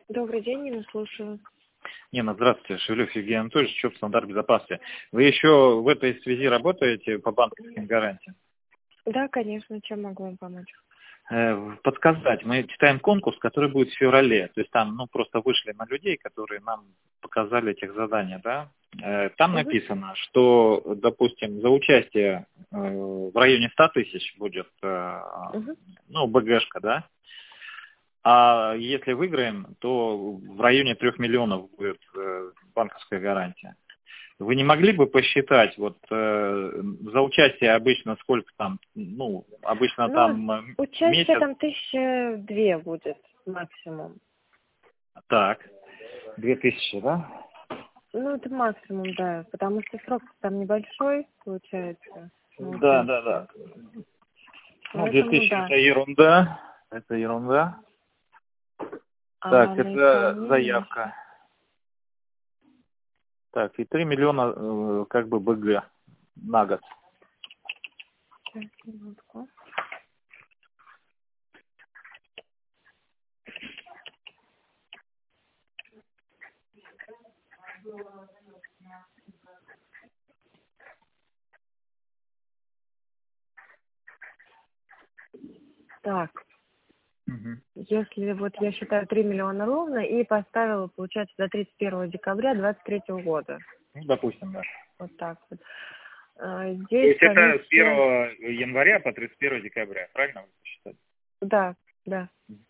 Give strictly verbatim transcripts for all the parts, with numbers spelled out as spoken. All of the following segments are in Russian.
Добрый день, Нина, слушаю. Нина, здравствуйте. Шевелев Евгений Анатольевич, ЧОП «Стандарт безопасности». Вы еще в этой связи работаете по банковским гарантиям? Да, конечно. Чем могу вам помочь? Э, Подсказать. Мы читаем конкурс, который будет в феврале. То есть там, ну, просто вышли на людей, которые нам показали этих задания, да? Э, Там Угу. написано, что, допустим, за участие э, в районе ста тысяч будет, э, Угу. ну, БГшка, да? А если выиграем, то в районе трех миллионов будет э, банковская гарантия. Вы не могли бы посчитать, вот э, за участие обычно сколько там, ну, обычно Ну, там э, участие месяц, там тысяча две будет максимум. так, две тысячи, да? Ну, это максимум, да, потому что срок там небольшой, получается, на Да, да, участие. да. Ну, две Поэтому, тысячи да. это ерунда, это ерунда. А Так, на это исполнение... заявка. Так, и три миллиона э, как бы БГ на год. Сейчас, минутку. Так, Мгм. если вот я считаю три миллиона ровно и поставила, получается, до тридцать первого декабря двадцать третьего года. Ну, допустим, да. Вот так вот. А, То Здесь есть это с комиссия... первого января по тридцать первое декабря, правильно вы посчитали? Да, да.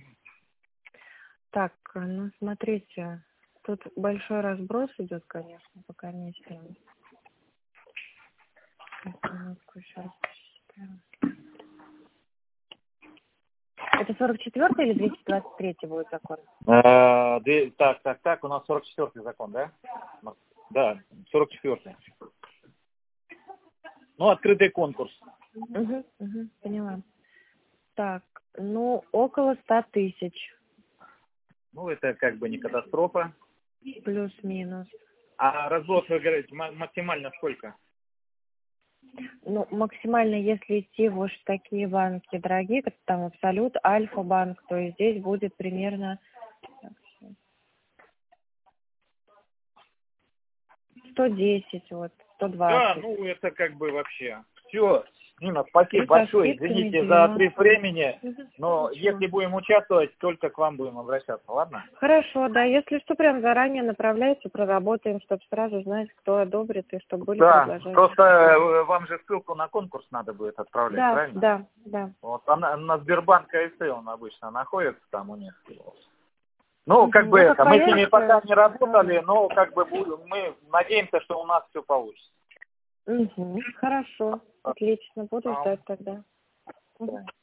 Так, ну смотрите, тут большой разброс идет, конечно, по комиссиям. Сейчас, минутку, еще раз посчитаю. Это сорок четвёртый или двести двадцать третий будет закон? Э, две- Так, так, так, у нас сорок четвёртый закон, да? Да, сорок четвёртый. Ну, открытый конкурс. Угу, угу, поняла. Так, ну, около ста тысяч, Ну, это как бы не катастрофа. плюс-минус. А развод, вы говорите, ма- максимально сколько? Ну, максимально, если идти в уж такие банки дорогие, как там Абсолют, Альфа-банк, то и здесь будет примерно сто десять, вот, сто Да, двадцать. ну, это как бы вообще. Все. Нина, спасибо И со большое. скидками Извините за отрыв девяносто. времени. Мгм, Но ничего. если будем участвовать, только к вам будем обращаться, ладно? Хорошо, да. Если что, прям заранее направляйте, проработаем, чтобы сразу знать, кто одобрит и чтобы были Да, предложения. просто э, вам же ссылку на конкурс надо будет отправлять, Да, правильно? да, да. Вот она на Сбербанк АСТ он обычно находится там у них. Ну, Мгм. как бы Ну, как это, мы с ними пока появится, не работали, сразу. но как бы будем, мы надеемся, что у нас все получится. Мгм. Хорошо, отлично. Буду А, ждать тогда. Мгм. да.